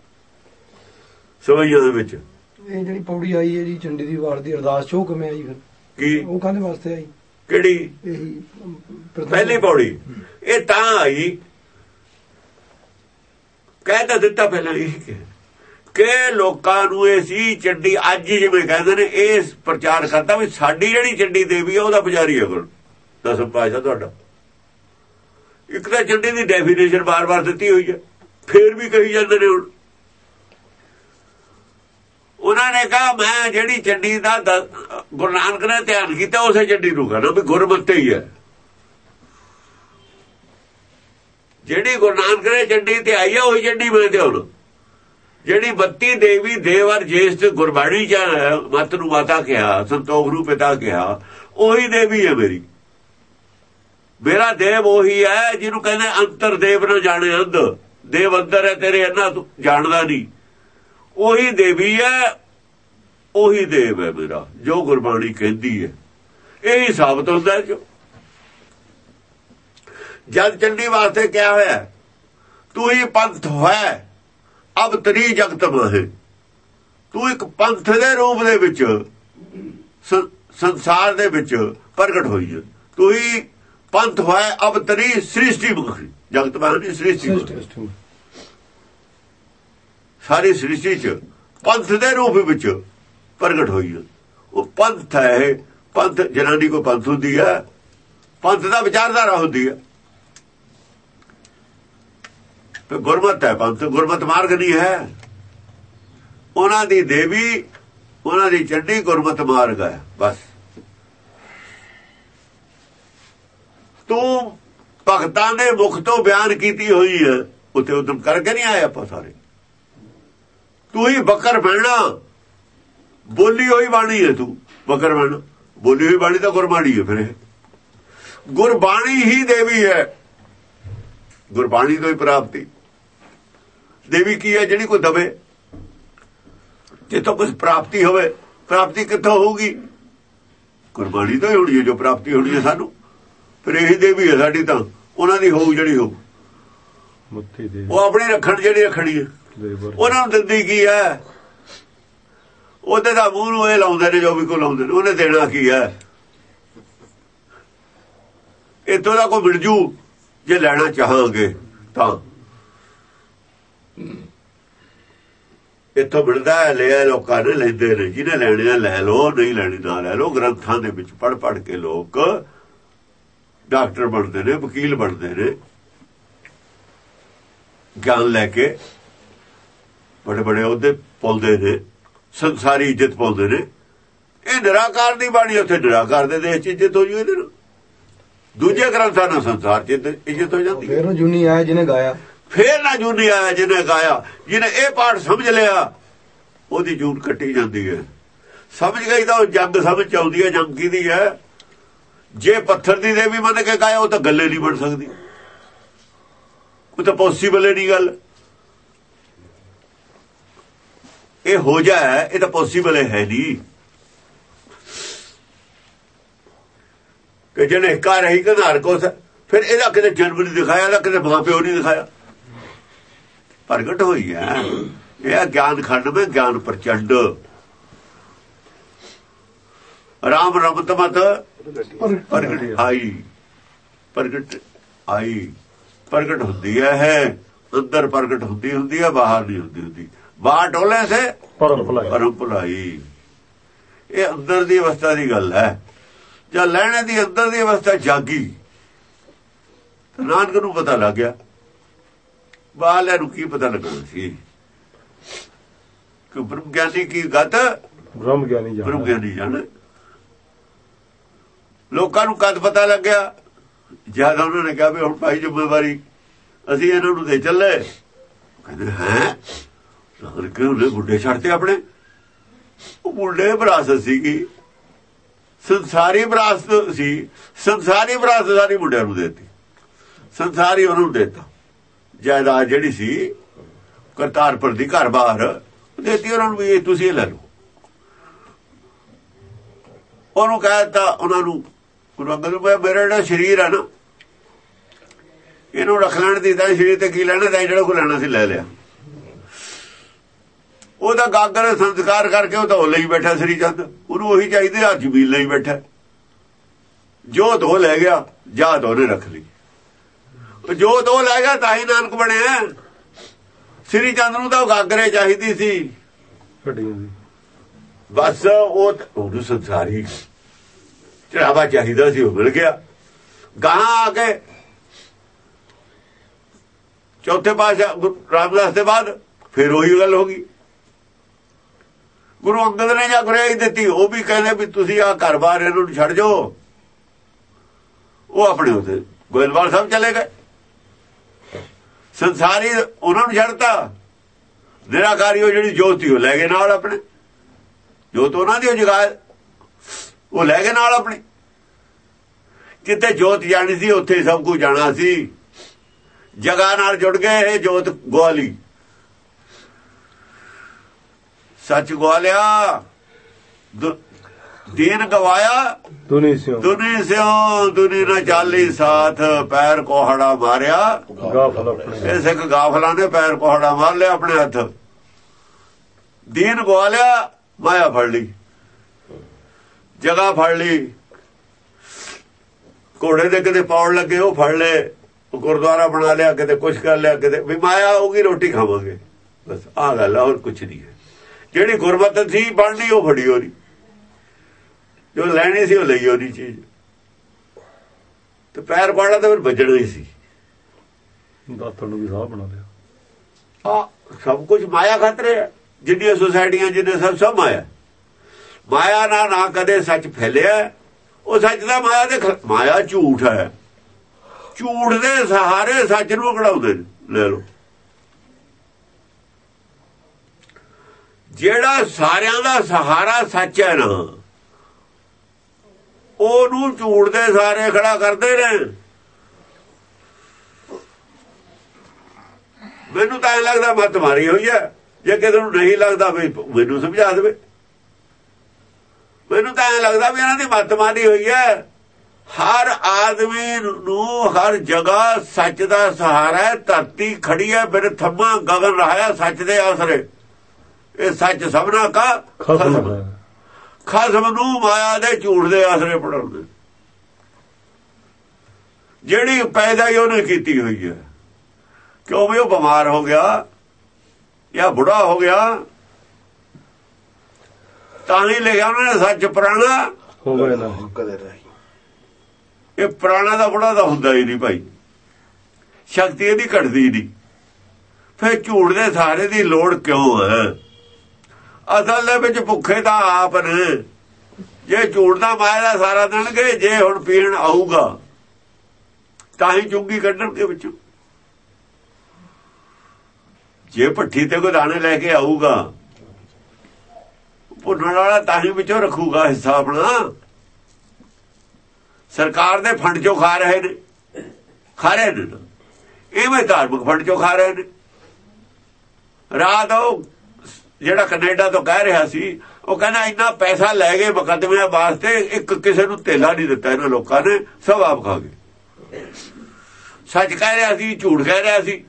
Speaker 1: ਸਵਈਆਂ ਦੇ ਵਿੱਚ।
Speaker 2: ਇਹ ਜਿਹੜੀ ਪੌੜੀ ਆਈ ਹੈ ਜੀ ਚੰਡੀ ਦੀ ਵਾਰ ਦੀ ਅਰਦਾਸ ਚੋਂ ਕਿਵੇਂ ਆਈ ਫਿਰ?
Speaker 1: ਕੀ
Speaker 2: ਉਹ ਕਾਹਦੇ ਵਾਸਤੇ ਆਈ?
Speaker 1: ਕਿਹੜੀ?
Speaker 2: ਇਹੀ
Speaker 1: ਪਹਿਲੀ ਪੌੜੀ ਇਹ ਤਾਂ ਆਈ, ਕਹਿ ਤਾਂ ਦਿੱਤਾ ਪਹਿਲਾਂ ਇਹ ਕਿ ਲੋਕਾਂ ਨੂੰ ਇਹ ਸੀ ਚੰਡੀ, ਅੱਜ ਜਿਵੇਂ ਕਹਿੰਦੇ ਨੇ ਇਹ ਪ੍ਰਚਾਰ ਕਰਦਾ ਵੀ ਸਾਡੀ ਜਿਹੜੀ ਚੰਡੀ ਦੇਵੀ ਆ ਉਹਦਾ ਪੁਜਾਰੀ ਹੈ ਗੁਰੂ ਦਸਮ ਪਾਤਸ਼ਾਹ ਤੁਹਾਡਾ। ਇੱਕ ਤਾਂ ਚੰਡੀ ਦੀ ਡੈਫੀਨੇਸ਼ਨ ਬਾਰ-ਬਾਰ ਦਿੱਤੀ ਹੋਈ ਹੈ, ਫੇਰ ਵੀ ਕਹੀ ਜਾਂਦੇ ਨੇ। ਹੁਣ ਉਹਨਾਂ ਨੇ ਕਹਾ ਮੈਂ ਜਿਹੜੀ ਚੰਡੀ ਦਾ ਗੁਰੂ ਨਾਨਕ ਨੇ ਧਿਆਨ ਕੀਤਾ ਉਸੇ ਚੰਡੀ ਨੂੰ ਕਰਨਾ ਵੀ ਗੁਰਮਤਿ ਹੀ ਹੈ। ਜਿਹੜੀ ਗੁਰੂ ਨਾਨਕ ਨੇ ਚੰਡੀ ਤੇ ਆਈ ਹੈ ਉਹੀ ਚੰਡੀ ਮੈਂ ਤੇ ਹੁਣ ਜਿਹੜੀ 32 ਦੇਵੀ ਦੇਵਰ ਜੇਸ਼ਟ ਗੁਰਬਾਣੀ ਚ ਮਤ ਨੂੰ ਮਾਤਾ ਕਿਹਾ, ਸੰਤੋਖ ਨੂੰ ਪਿਤਾ ਕਿਹਾ, ਉਹੀ ਦੇਵੀ ਹੈ ਮੇਰੀ। ਮੇਰਾ ਦੇਵ ਉਹੀ ਹੈ ਜਿਹਨੂੰ ਕਹਿੰਦੇ ਅੰਤਰ ਦੇਵ ਨਾ ਜਾਣੇ ਅੰਧ, ਦੇਵ ਅੰਦਰ ਹੈ ਤੇਰੇ ਇਹਨਾਂ ਤੂੰ ਜਾਣਦਾ ਨਹੀਂ। ਉਹੀ ਦੇਵੀ ਹੈ, ਉਹੀ ਦੇਵ ਹੈ ਮੇਰਾ, ਜੋ ਗੁਰਬਾਣੀ ਕਹਿੰਦੀ ਹੈ। ਇਹੀ ਸਾਬਤ ਹੁੰਦਾ ਜੋ ਜਦ ਚੰਡੀ ਵਾਸਤੇ ਕਿਹਾ ਹੋਇਆ ਤੂੰ ਹੀ ਪੰਥ ਹੈ ਅਬ ਤਰੀ ਜਗਤ ਮਾਹੇ। ਤੂੰ ਇੱਕ ਪੰਥ ਦੇ ਰੂਪ ਦੇ ਵਿੱਚ ਸੰਸਾਰ ਦੇ ਵਿੱਚ ਪ੍ਰਗਟ ਹੋਈ ਹੈ। ਤੂੰ ਹੀ ਪੰਥ ਹੈ ਅਬ ਤਰੀ ਸ੍ਰਿਸ਼ਟੀ ਮੁਖੀ, ਜਗਤ ਮਾਹੇ ਸ੍ਰਿਸ਼ਟੀ ਸਾਰੀ ਸ੍ਰਿਸ਼ਟੀ ਚ ਪੰਥ ਦੇ ਰੂਪ ਵਿੱਚ ਪ੍ਰਗਟ ਹੋਈ ਹੈ। ਉਹ ਪੰਥ ਹੈ। ਪੰਥ ਜਨਾਨੀ ਕੋ ਪੰਥ ਹੁੰਦੀ ਹੈ, ਪੰਥ ਦਾ ਵਿਚਾਰਧਾਰਾ ਹੁੰਦੀ ਹੈ। ਗੁਰਮਤ ਹੈ ਪੰਥ, ਗੁਰਮਤ ਮਾਰਗ ਨਹੀਂ ਹੈ। ਉਹਨਾਂ ਦੀ ਦੇਵੀ, ਉਹਨਾਂ ਦੀ ਚੰਡੀ ਗੁਰਮਤ ਮਾਰਗ ਹੈ। ਬਸ ਤੂੰ ਭਗਤਾਂ ਦੇ ਮੁਖ ਤੋਂ ਬਿਆਨ ਕੀਤੀ ਹੋਈ ਹੈ, ਉੱਥੇ ਉਦਮ ਕਰਕੇ ਨਹੀਂ ਆਏ ਆਪਾਂ ਸਾਰੇ। ਤੂੰ ਹੀ ਬੱਕਰ ਬਣਨਾ, ਬੋਲੀ ਹੋਈ ਬਾਣੀ ਹੈ। ਤੂੰ ਬੱਕਰ ਬਣਨਾ, ਬੋਲੀ ਹੋਈ ਬਾਣੀ ਤਾਂ ਗੁਰਬਾਣੀ ਹੈ। ਫਿਰ ਗੁਰਬਾਣੀ ਹੀ ਦੇਵੀ ਹੈ, ਗੁਰਬਾਣੀ ਤੋਂ ਹੀ ਪ੍ਰਾਪਤੀ। ਦੇਵੀ ਕੀ ਹੈ? ਜਿਹੜੀ ਕੋਈ ਦਵੇ, ਜਿੱਥੋਂ ਕੁਝ ਪ੍ਰਾਪਤੀ ਹੋਵੇ। ਪ੍ਰਾਪਤੀ ਕਿੱਥੋਂ ਹੋਊਗੀ? ਗੁਰਬਾਣੀ ਤੋਂ ਹੀ ਹੋਣੀ ਹੈ ਜੋ ਪ੍ਰਾਪਤੀ ਹੋਣੀ ਹੈ ਸਾਨੂੰ। ਫਿਰ ਇਹੀ ਦੇਵੀ ਹੈ ਸਾਡੀ ਤਾਂ। ਉਹਨਾਂ ਦੀ ਹੋਊ ਜਿਹੜੀ ਹੋਊ, ਉਹ ਆਪਣੀ ਰੱਖਣ ਜਿਹੜੀ ਰੱਖਣੀ ਹੈ। ਉਹਨਾਂ ਨੂੰ ਦਿੰਦੀ ਕੀ ਹੈ? ਉਹਦੇ ਦਾ ਮੂੰਹ ਨੂੰ ਇਹ ਲਾਉਂਦੇ ਨੇ ਜੋ ਵੀ ਕੋ ਲਾਉਂਦੇ ਨੇ। ਉਹਨੇ ਦੇਣਾ ਕੀ ਹੈ? ਇੱਥੋਂ ਦਾ ਕੋਈ ਮਿਲ ਜੂ ਜੇ ਲੈਣਾ ਚਾਹਾਂਗੇ ਤਾਂ। ਇੱਥੋਂ ਮਿਲਦਾ ਹੈ, ਲਿਆ ਲੋਕਾਂ ਨੇ, ਲੈਂਦੇ ਨੇ। ਜਿਹਨੇ ਲੈਣੇ ਆ ਲੈ ਲਓ, ਨਹੀਂ ਲੈਣੀ ਨਾ ਲੈ ਲਓ। ਗ੍ਰੰਥਾਂ ਦੇ ਵਿੱਚ ਪੜ੍ਹ ਕੇ ਲੋਕ ਡਾਕਟਰ ਬਣਦੇ ਨੇ, ਵਕੀਲ ਬਣਦੇ ਨੇ, ਗਿਆਨ ਲੈ ਕੇ ਬੜੇ ਬੜੇ ਉਹਦੇ ਪਾਉਂਦੇ ਨੇ, ਸੰਸਾਰੀ ਇੱਜ਼ਤ ਪਾਉਂਦੇ ਨੇ। ਇਹ ਨਿਰਾਕਾਰ ਦੀ ਬਾਣੀ, ਉੱਥੇ ਨਿਰਾਕਾਰ ਦੇ ਦੇਸ਼ ਚ ਇੱਜ਼ਤ ਹੋ ਜੂ। ਇਹਦੇ ਨਾਲ ਦੂਜੇ ਗ੍ਰੰਥਾਂ ਨਾਲ ਸੰਸਾਰ ਚ ਇੱਜ਼ਤ ਹੋ ਜਾਂਦੀ।
Speaker 2: ਫੇਰ ਜੂਨੀ ਆਇਆ ਜਿਹਨੇ ਗਾਇਆ,
Speaker 1: ਫੇਰ ਨਾ ਜੂਨੀ ਆਇਆ ਜਿਹਨੇ ਗਾਇਆ। ਜਿਹਨੇ ਇਹ ਪਾਠ ਸਮਝ ਲਿਆ ਉਹਦੀ ਜੂਨ ਕੱਟੀ ਜਾਂਦੀ ਹੈ। ਸਮਝ ਗਈ ਤਾਂ ਉਹ ਜੰਗ ਸਮਝ ਆਉਂਦੀ ਹੈ। ਜੰਗ ਕਿਹਦੀ ਹੈ? ਜੇ ਪੱਥਰ ਦੀ ਦੇਵੀ ਮੰਨ ਕੇ ਗਾਇਆ ਉਹ ਤਾਂ ਗੱਲੇ ਨਹੀਂ ਬਣ ਸਕਦੀ, ਉਹ ਤਾਂ ਪੋਸੀਬਲ ਹੀ ਨਹੀਂ ਗੱਲ। ਇਹ ਹੋ ਜਾਏ, ਇਹ ਤਾਂ ਪੋਸੀਬਲ ਹੈ ਨਹੀਂ ਕਿ ਜਿਹਨੇ ਘਰ ਹੀ ਘਨਾਰ ਕੋ। ਫਿਰ ਇਹਦਾ ਕਿਤੇ ਜਨਮ ਨਹੀਂ ਦਿਖਾਇਆ, ਇਹਦਾ ਕਿਤੇ ਮਾਂ ਪਿਓ ਨਹੀਂ ਦਿਖਾਇਆ। ਪ੍ਰਗਟ ਹੋਈ ਹੈ ਇਹ ਗਿਆਨ ਖੰਡ ਵਿੱਚ, ਗਿਆਨ ਪ੍ਰਚੰਡ। ਰਾਮ ਰਮਤ ਮਤ ਪ੍ਰਗਟ ਆਈ, ਪ੍ਰਗਟ ਆਈ, ਪ੍ਰਗਟ ਹੁੰਦੀ ਹੈ। ਅੰਦਰ ਪ੍ਰਗਟ ਹੁੰਦੀ ਹੈ, ਬਾਹਰ ਨਹੀਂ ਹੁੰਦੀ। ਬਾਹਰ ਟੋਲੇ ਸੇ ਪਰਮ ਭੁਲਾਈ। ਇਹ ਅੰਦਰ ਦੀ ਅਵਸਥਾ ਦੀ ਗੱਲ ਹੈ। ਜਦ ਲੈਣੇ ਦੀ ਅੰਦਰ ਦੀ ਅਵਸਥਾ ਜਾਗੀ, ਨਾਨਕ ਨੂੰ ਪਤਾ ਲੱਗ ਗਿਆ ਬਾਹਲੇ ਨੂੰ ਕੀ ਪਤਾ ਲੱਗਣਾ ਸੀ ਕਿ ਬ੍ਰਹਮ ਗਿਆਨੀ ਕੀ ਗਤ
Speaker 3: ਬ੍ਰਹਮ ਗਿਆਨੀ
Speaker 1: ਜਾਣ। ਲੋਕਾਂ ਨੂੰ ਕਦ ਪਤਾ ਲੱਗਿਆ ਜਦ ਉਹਨਾਂ ਨੇ ਕਿਹਾ ਵੀ ਹੁਣ ਭਾਈ ਜ਼ਿੰਮੇਵਾਰੀ ਅਸੀਂ ਇਹਨਾਂ ਨੂੰ ਦੇ ਚੱਲੇ। ਕਹਿੰਦੇ ਹੈ ਕਿ ਉਹਨੇ ਬੁੱਢੇ ਛੱਡਤੇ ਆਪਣੇ। ਉਹ ਬੁੱਢੇ ਵਿਰਾਸਤ ਸੀਗੀ, ਸੰਸਾਰੀ ਵਿਰਾਸਤ ਸੀ। ਸੰਸਾਰੀ ਵਿਰਾਸਤ ਸਾਰੀ ਮੁੰਡਿਆਂ ਨੂੰ ਦੇਤੀ, ਸੰਸਾਰੀ ਉਹਨੂੰ ਦੇਤਾ। ਜਾਇਦਾਦ ਜਿਹੜੀ ਸੀ ਕਰਤਾਰਪੁਰ ਦੀ ਘਰ ਬਾਹਰ ਦੇਤੀ ਉਹਨਾਂ ਨੂੰ ਵੀ ਇਹ ਤੁਸੀਂ ਲੈ ਲਓ। ਉਹਨੂੰ ਕਹਿ ਦਿੱਤਾ ਉਹਨਾਂ ਨੂੰ ਗੁਰੂ ਅੰਗਦ ਨੂੰ, ਮੇਰਾ ਜਿਹੜਾ ਸਰੀਰ ਹੈ ਨਾ ਇਹਨੂੰ ਰੱਖ ਲੈਣ ਦੀ, ਤਾਂ ਸਰੀਰ ਤੇ ਕੀ ਲੈਣਾ, ਤਾਂ ਜਿਹੜਾ ਕੋ ਲੈਣਾ ਸੀ ਲੈ ਲਿਆ। ਉਹਦਾ ਗਾਗਰ ਸੰਸਕਾਰ ਕਰਕੇ ਉਹ ਤਾਂ ਉਹ ਲਈ ਬੈਠਾ ਸ੍ਰੀ ਚੰਦ, ਉਹਨੂੰ ਉਹੀ ਚਾਹੀਦੀ ਆ, ਜ਼ਮੀਨ ਲਈ ਬੈਠਾ। ਜੋਤ ਉਹ ਲੈ ਗਿਆ, ਜਾਤ ਉਹਨੇ ਰੱਖ ਲਈ। ਜੋਤ ਉਹ ਲੈ ਗਿਆ ਤਾਂ ਹੀ ਨਾਨਕ ਬਣਿਆ। ਸ੍ਰੀ ਚੰਦ ਨੂੰ ਤਾਂ ਉਹ ਗਾਗਰੇ ਚਾਹੀਦੀ ਸੀ ਬਸ, ਉਹਨੂੰ ਸੰਸਾਰੀ ਚੜਾਵਾ ਚਾਹੀਦਾ ਸੀ, ਉਹ ਮਿਲ ਗਿਆ। ਗਾਂ ਆ ਕੇ ਚੌਥੇ ਪਾਤਸ਼ਾਹ ਗੁਰੂ ਰਾਮਦਾਸ ਦੇ ਬਾਅਦ ਫਿਰ ਉਹੀ ਗੱਲ ਹੋ ਗਈ। ਗੁਰੂ ਅੰਗਦ ਨੇ ਜਾਂ ਗੁਰਿਆਈ ਦਿੱਤੀ, ਉਹ ਵੀ ਕਹਿੰਦੇ ਵੀ ਤੁਸੀਂ ਆਹ ਘਰ ਬਾਰ ਇਹਨੂੰ ਛੱਡ ਜਾਓ। ਉਹ ਆਪਣੇ ਉੱਤੇ ਗੋਇਲਵਾਲ ਸਾਹਿਬ ਚਲੇ ਗਏ। ਸੰਸਾਰੀ ਉਹਨਾਂ ਨੂੰ ਛੱਡਤਾ, ਨਿਰਾਕਾਰੀ ਉਹ ਜਿਹੜੀ ਜੋਤੀ ਉਹ ਲੈ ਗਏ ਨਾਲ ਆਪਣੇ। ਜੋਤ ਉਹਨਾਂ ਦੀ ਉਹ ਜਗਾ ਉਹ ਲੈ ਗਏ ਨਾਲ ਆਪਣੀ। ਕਿਤੇ ਜੋਤ ਜਾਣੀ ਸੀ ਉੱਥੇ ਸਭ ਕੁਝ ਜਾਣਾ ਸੀ। ਜਗ੍ਹਾ ਨਾਲ ਜੁੜ ਗਏ, ਇਹ ਜੋਤ ਗਵਾਲੀ, ਸੱਚ ਗਵਾਲਿਆ, ਦੀਨ ਗਵਾਇਆ ਦੁਨੀ ਸਿਓ ਦੁਨੀ ਨਾ ਚਾਲੀ ਸਾਥ, ਪੈਰ ਕੋਹੜਾ ਮਾਰਿਆ ਇਹ ਸਿੱਖ ਗਾਫਲਾਂ ਨੇ ਪੈਰ ਕੋਹੜਾ ਮਾਰ ਲਿਆ ਆਪਣੇ ਹੱਥ। ਦੀਨ ਗਵਾਲਿਆ, ਮਾਇਆ ਫੜ ਲਈ, ਜਗ੍ਹਾ ਫੜ ਲਈ। ਘੋੜੇ ਦੇ ਕਿਤੇ ਪੌੜ ਲੱਗੇ ਉਹ ਫੜ ਲਏ, ਗੁਰਦੁਆਰਾ ਬਣਾ ਲਿਆ, ਕਿਤੇ ਕੁਛ ਕਰ ਲਿਆ, ਕਿਤੇ ਵੀ ਮਾਇਆ ਹੋਊਗੀ ਰੋਟੀ ਖਾਵਾਂਗੇ, ਬਸ ਆਹ ਗੱਲ ਆ, ਹੋਰ ਕੁਛ ਨਹੀਂ ਹੈ। ਜਿਹੜੀ ਗੁਰਮਤਿ ਸੀ ਬਣਨੀ ਉਹ ਫੜੀ ਉਹਦੀ, ਜੋ ਲੈਣੀ ਸੀ ਉਹ ਲਈ ਉਹਦੀ ਚੀਜ਼। ਤੇ ਪੈਰ ਪਾੜਾ ਤਾਂ ਫਿਰ ਵੱਜਣਾ ਹੀ ਸੀ।
Speaker 3: ਦਾਤਣ ਨੂੰ ਵੀ ਸਾਹ ਬਣਾ ਲਿਆ।
Speaker 1: ਆ ਸਭ ਕੁਝ ਮਾਇਆ ਖਾਤਰ ਹੈ। ਜਿੰਨੀਆਂ ਸੁਸਾਇਟੀਆਂ ਜਿੰਨੇ ਸਭ ਮਾਇਆ। ਮਾਇਆ ਨਾ ਕਦੇ ਸੱਚ ਫੈਲਿਆ। ਉਹ ਸੱਚ ਦਾ ਮਾਇਆ ਦੇ ਮਾਇਆ ਝੂਠ ਹੈ। ਝੂਠ ਦੇ ਸਹਾਰੇ ਸੱਚ ਨੂੰ ਘੜਾਉਂਦੇ ਨੇ। ਲੈ ਲਓ, ਜਿਹੜਾ ਸਾਰਿਆਂ ਦਾ ਸਹਾਰਾ ਸੱਚ ਹੈ ਨਾ, ਉਹਨੂੰ ਝੂਠ ਦੇ ਸਾਰੇ ਖੜਾ ਕਰਦੇ ਨੇ। ਮੈਨੂੰ ਤਾਂ ਇਹ ਲੱਗਦਾ ਮੱਤ ਮਾਰੀ ਹੋਈ ਹੈ। ਜੇ ਕਿਸੇ ਨੂੰ ਨਹੀਂ ਲੱਗਦਾ ਵੀ ਮੈਨੂੰ ਸਮਝਾ ਦੇਵੇ। ਮੈਨੂੰ ਤਾਂ ਇਹ ਲੱਗਦਾ ਵੀ ਇਹਨਾਂ ਦੀ ਮੱਤ ਮਾਰੀ ਹੋਈ ਹੈ। ਹਰ ਆਦਮੀ ਨੂੰ ਹਰ ਜਗ੍ਹਾ ਸੱਚ ਦਾ ਸਹਾਰਾ ਹੈ। ਧਰਤੀ ਖੜੀ ਹੈ ਬਿਨ ਥੰਮਾ, ਗਗਨ ਰਹਾਇਆ ਸੱਚ ਦੇ ਆਸਰੇ। ਇਹ ਸੱਚ ਸਭਨਾ ਕਾ ਖਸਮ ਨੂੰ ਮਾਇਆ ਦੇ ਝੂਠ ਦੇ ਆਸਰੇ ਪੜਾਉਂਦੇ। ਜਿਹੜੀ ਪੈਦਾ ਹੀ ਉਹਨੇ ਕੀਤੀ ਹੋਈ ਹੈ। ਕਿਉਂ ਵੀ ਉਹ ਬਿਮਾਰ ਹੋ ਗਿਆ ਜਾਂ ਬੁੜਾ ਹੋ ਗਿਆ, ਤਾਂ ਹੀ ਲਿਖਿਆ ਉਹਨਾਂ ਨੇ ਸੱਚ ਪੁਰਾਣਾ
Speaker 3: ਹੋਵੇ ਨਾ
Speaker 2: ਕਦੇ ਰਹੀ।
Speaker 1: ਇਹ ਪੁਰਾਣਾ ਦਾ ਬੁੜਾ ਤਾਂ ਹੁੰਦਾ ਹੀ ਨਹੀਂ ਭਾਈ, ਸ਼ਕਤੀ ਇਹਦੀ ਘਟਦੀ ਨਹੀਂ। ਫਿਰ ਝੂਠ ਦੇ ਸਹਾਰੇ ਦੀ ਲੋੜ ਕਿਉਂ ਹੈ? ਅਸਲ ਦੇ ਵਿੱਚ ਭੁੱਖੇ ਤਾਂ ਆਪ ਨੇ। ਜੇ ਝੂਠ ਦਾ ਮਾਇਆ ਦਾ ਸਾਰਾ ਦੇਣਗੇ, ਜੇ ਹੁਣ ਪੀਣ ਆਊਗਾ ਤਾਂ ਹੀ ਚੁੰਗੀ ਕੱਢਣਗੇ ਵਿੱਚੋਂ। ਜੇ ਭੱਠੀ ਤੇ ਕੋਈ ਦਾਣੇ ਲੈ ਕੇ ਆਊਗਾ, ਭੁੰਨਣ ਵਾਲਾ ਤਾਂ ਹੀ ਵਿੱਚੋਂ ਰੱਖੂਗਾ ਹਿੱਸਾ ਆਪਣਾ। ਸਰਕਾਰ ਦੇ ਫੰਡ ਚੋਂ ਖਾ ਰਹੇ ਨੇ ਇਵੇਂ ਧਾਰਮਿਕ ਫੰਡ ਚੋਂ ਖਾ ਰਹੇ ਨੇ। ਰਾਤ ਉਹ ਜਿਹੜਾ ਕੈਨੇਡਾ ਤੋਂ ਕਹਿ ਰਿਹਾ ਸੀ, ਉਹ ਕਹਿੰਦਾ ਇੰਨਾ ਪੈਸਾ ਲੈ ਗਏ ਮੁਕੱਦਮਿਆਂ ਵਾਸਤੇ, ਇੱਕ ਕਿਸੇ ਨੂੰ ਧੇਲਾ ਨਹੀਂ ਦਿੱਤਾ ਇਹਨਾਂ ਲੋਕਾਂ ਨੇ, ਸਭ ਆਪ ਖਾ ਗਏ। ਸੱਚ ਕਹਿ ਰਿਹਾ ਸੀ, ਝੂਠ ਕਹਿ ਰਿਹਾ ਸੀ।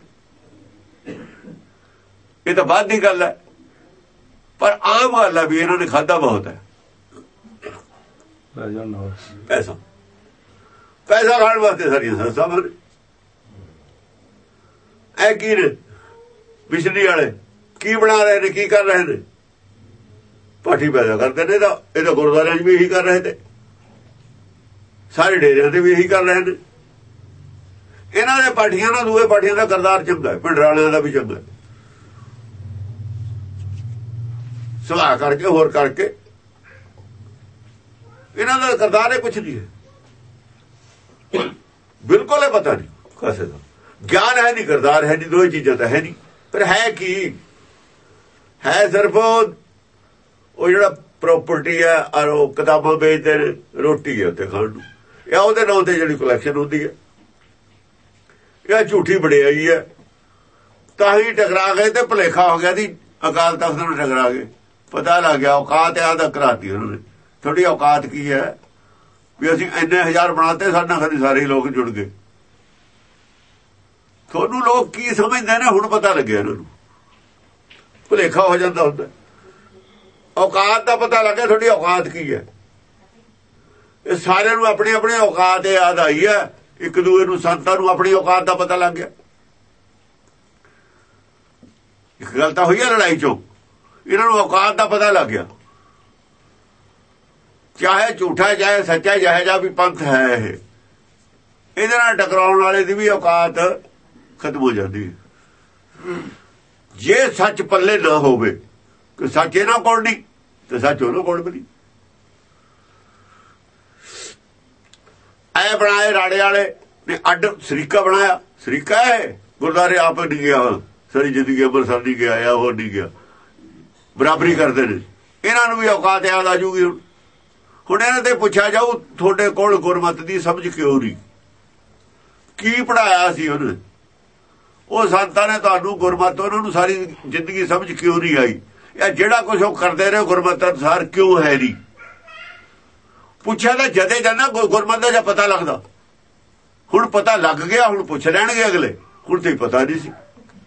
Speaker 1: ਇਹ ਤਾਂ ਬਾਅਦ ਦੀ ਗੱਲ ਹੈ, ਪਰ ਆਮ ਗੱਲ ਹੈ ਵੀ ਇਹਨਾਂ ਨੇ ਖਾਧਾ ਬਹੁਤ ਹੈ ਪੈਸਾ ਖਾਣ ਵਾਸਤੇ। ਸਾਰੀਆਂ ਸੰਸਥਾਵਾਂ ਨੇ ਇਹ ਕੀ ਨੇ? ਬਿਜਲੀ ਵਾਲੇ ਕੀ ਬਣਾ ਰਹੇ ਨੇ, ਕੀ ਕਰ ਰਹੇ ਨੇ? ਪਾਠੀ ਪੈਦਾ ਕਰਦੇ ਨੇ। ਇਹ ਤਾਂ ਗੁਰਦੁਆਰਿਆਂ 'ਚ ਵੀ ਇਹੀ ਕਰ ਰਹੇ ਤੇ, ਸਾਰੇ ਡੇਰਿਆਂ ਤੇ ਵੀ ਇਹੀ ਕਰ ਰਹੇ ਨੇ। ਇਹਨਾਂ ਦੇ ਪਾਠੀਆਂ ਨਾਲ ਦੂਏ ਪਾਠੀਆਂ ਦਾ ਕਰਤਾਰ ਚੰਗਾ, ਪਿੰਡ ਵਾਲਿਆਂ ਦਾ ਵੀ ਚੰਗਾ। ਸਲਾਹ ਕਰਕੇ ਹੋਰ ਕਰਕੇ ਇਹਨਾਂ ਦਾ ਕਰਤਾਰ ਇਹ ਕੁਛ ਨਹੀਂ ਹੈ, ਬਿਲਕੁਲ ਇਹ ਪਤਾ ਨਹੀਂ ਕਿਸੇ ਦਾ। ਗਿਆਨ ਹੈ ਨਹੀਂ, ਕਰਤਾਰ ਹੈ ਨਹੀਂ, ਦੋਏ ਚੀਜ਼ਾਂ ਤਾਂ ਹੈ ਨਹੀਂ। ਪਰ ਹੈ ਕੀ ਹੈ? ਸਿਰਫ ਉਹ ਜਿਹੜਾ ਪ੍ਰਾਪਰਟੀ ਹੈ ਔਰ ਉਹ ਕਿਤਾਬਾਂ ਵੇਚਦੇ ਨੇ, ਰੋਟੀ ਹੈ ਉੱਥੇ ਖਾਣ ਨੂੰ, ਜਾਂ ਉਹਦੇ ਨਾਂ ਤੇ ਜਿਹੜੀ ਕਲੈਕਸ਼ਨ ਹੁੰਦੀ ਹੈ, ਇਹ ਝੂਠੀ ਵਡਿਆਈ ਹੈ। ਤਾਂ ਹੀ ਟਕਰਾ ਗਏ ਤੇ ਭੁਲੇਖਾ ਹੋ ਗਿਆ ਦੀ ਅਕਾਲ ਤਖਤ ਨੂੰ ਟਕਰਾ ਗਏ। ਪਤਾ ਲੱਗ ਗਿਆ ਔਕਾਤ ਆਦਾ ਕਰਾਤੀ ਉਹਨਾਂ ਨੇ। ਤੁਹਾਡੀ ਔਕਾਤ ਕੀ ਹੈ ਵੀ ਅਸੀਂ ਇੰਨੇ ਹਜ਼ਾਰ ਬਣਾਤੇ, ਸਾਡੇ ਨਾਲ ਕਦੇ ਸਾਰੇ ਲੋਕ ਜੁੜ ਗਏ। ਤੁਹਾਨੂੰ ਲੋਕ ਕੀ ਸਮਝਦੇ ਨੇ ਹੁਣ ਪਤਾ ਲੱਗਿਆ ਇਹਨਾਂ ਨੂੰ। ਭੁਲੇਖਾ ਹੋ ਜਾਂਦਾ ਹੁੰਦਾ, ਔਕਾਤ ਦਾ ਪਤਾ ਲੱਗਿਆ ਤੁਹਾਡੀ ਔਕਾਤ ਕੀ ਹੈ। ਇਹ ਸਾਰਿਆਂ ਨੂੰ ਆਪਣੀ ਆਪਣੀ ਔਕਾਤ ਯਾਦ ਆਈ ਹੈ। ਇੱਕ ਦੂਏ ਨੂੰ ਸੰਤਾਂ ਨੂੰ ਆਪਣੀ ਔਕਾਤ ਦਾ ਪਤਾ ਲੱਗ ਗਿਆ। ਇੱਕ ਗੱਲ ਤਾਂ ਹੋਈ ਹੈ ਲੜਾਈ ਚੋਂ, ਇਹਨਾਂ ਨੂੰ ਔਕਾਤ ਦਾ ਪਤਾ ਲੱਗ ਗਿਆ। ਚਾਹੇ ਝੂਠਾ ਚਾਹੇ ਸੱਚਾ ਜਿਹੋ ਜਿਹਾ ਵੀ ਪੰਥ ਹੈ ਇਹ, ਇਹਦੇ ਨਾਲ ਟਕਰਾਉਣ ਵਾਲੇ ਦੀ ਵੀ ਔਕਾਤ ਖਤਮ ਹੋ ਜਾਂਦੀ ਹੈ। ਜੇ ਸੱਚ ਪੱਲੇ ਨਾ ਹੋਵੇ ਕਿ ਸੱਚ ਇਹਨਾਂ ਕੋਲ ਨਹੀਂ ਤੇ ਸੱਚ ਉਹਨਾਂ ਕੋਲ ਵੀ ਨਹੀਂ। ਐ ਬਣਾਏ ਰਾੜੇ ਵਾਲੇ ਨੇ ਅੱਡ ਸਰੀਕਾ ਬਣਾਇਆ। ਸਰੀਕਾ ਹੈ ਗੁਰਦੁਆਰੇ ਆਪ ਨਹੀਂ ਗਿਆ, ਸਾਰੀ ਜ਼ਿੰਦਗੀ ਅੰਮ੍ਰਿਤਸਰ ਨਹੀਂ ਗਿਆ ਜਾਂ ਹੋਰ ਨਹੀਂ ਗਿਆ, ਬਰਾਬਰੀ ਕਰਦੇ ਨੇ। ਇਹਨਾਂ ਨੂੰ ਵੀ ਔਕਾਤ ਯਾਦ ਆ ਜੂਗੀ। ਹੁਣ ਇਹਨਾਂ ਤੇ ਪੁੱਛਿਆ ਜਾਊ ਤੁਹਾਡੇ ਕੋਲ ਗੁਰਮਤਿ ਦੀ ਸਮਝ ਕਿਉਂ ਨਹੀਂ? ਕੀ ਪੜਾਇਆ ਸੀ ਉਹਨੇ? ਉਹ ਸੰਤਾਂ ਨੇ ਤੁਹਾਨੂੰ ਗੁਰਮਤਿ, ਉਹਨਾਂ ਨੂੰ ਸਾਰੀ ਜ਼ਿੰਦਗੀ ਸਮਝ ਕਿਉਂ ਨਹੀਂ ਆਈ? ਜਾਂ ਜਿਹੜਾ ਕੁਝ ਉਹ ਕਰਦੇ ਰਹੇ ਗੁਰਮਤਿ ਅਨੁਸਾਰ ਕਿਉਂ ਹੈ ਨਹੀਂ? ਪੁੱਛਿਆ ਤਾਂ ਜਦੇ ਜਾਂਦਾ ਗੁਰਮਤਿ ਦਾ ਜਾਂ ਪਤਾ ਲੱਗਦਾ। ਹੁਣ ਪਤਾ ਲੱਗ ਗਿਆ, ਹੁਣ ਪੁੱਛ ਲੈਣਗੇ ਅਗਲੇ। ਹੁਣ ਤੇ ਪਤਾ ਨਹੀਂ ਸੀ,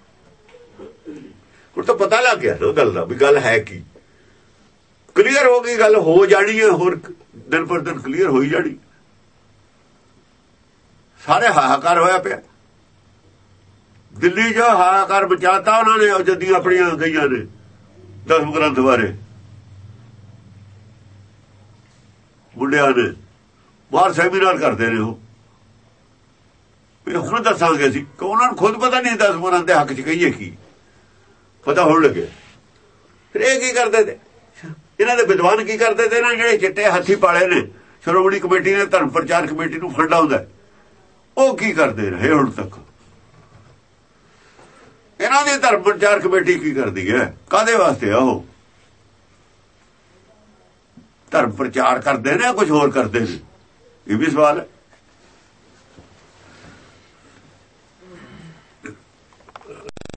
Speaker 1: ਹੁਣ ਤਾਂ ਪਤਾ ਲੱਗ ਗਿਆ ਉਹ ਗੱਲ ਦਾ ਵੀ ਗੱਲ ਹੈ ਕੀ। ਕਲੀਅਰ ਹੋ ਗਈ ਗੱਲ, ਹੋ ਜਾਣੀ ਹੈ। ਹੋਰ ਦਿਨ ਪਰ ਦਿਨ ਕਲੀਅਰ ਹੋਈ ਜਾਣੀ। ਸਾਰੇ ਹਾਹਾਕਾਰ ਹੋਇਆ ਪਿਆ ਦਿੱਲੀ 'ਚ। ਹਾਹਾਕਾਰ ਬਚਾਤਾ ਉਹਨਾਂ ਨੇ ਜੱਦੀਆਂ ਆਪਣੀਆਂ ਗਈਆਂ ਨੇ 10 ਗ੍ਰੰਥ ਬਾਰੇ। ਮੁੰਡਿਆਂ ਨੇ ਬਾਹਰ ਸੈਮੀਨਾਰ ਕਰਦੇ ਨੇ ਉਹ। ਹੁਣ ਦੱਸਾਂਗੇ ਅਸੀਂ ਕਿ ਉਹਨਾਂ ਨੂੰ ਖੁਦ ਪਤਾ ਨਹੀਂ 10 ਗ੍ਰੰਥ ਦੇ ਹੱਕ 'ਚ ਕਹੀਏ ਕੀ। ਪਤਾ ਹੋਣ ਲੱਗੇ ਫਿਰ ਇਹ ਕੀ ਕਰਦੇ ਤੇ, ਇਹਨਾਂ ਦੇ ਵਿਦਵਾਨ ਕੀ ਕਰਦੇ ਤੇ ਨਾ, ਜਿਹੜੇ ਚਿੱਟੇ ਹਾਥੀ ਪਾਲੇ ਨੇ ਸ਼੍ਰੋਮਣੀ ਕਮੇਟੀ ਨੇ, ਧਰਮ ਪ੍ਰਚਾਰ ਕਮੇਟੀ ਨੂੰ ਫੰਡ ਆਉਂਦਾ, ਉਹ ਕੀ ਕਰਦੇ ਰਹੇ ਹੁਣ ਤੱਕ? ਇਹਨਾਂ ਦੀ ਧਰਮ ਪ੍ਰਚਾਰ ਕਮੇਟੀ ਕੀ ਕਰਦੀ ਹੈ? ਕਾਹਦੇ ਵਾਸਤੇ ਆ ਉਹ? ਧਰਮ ਪ੍ਰਚਾਰ ਕਰਦੇ ਨੇ ਕੁਝ ਹੋਰ ਕਰਦੇ ਨੇ? ਇਹ ਵੀ ਸਵਾਲ ਹੈ।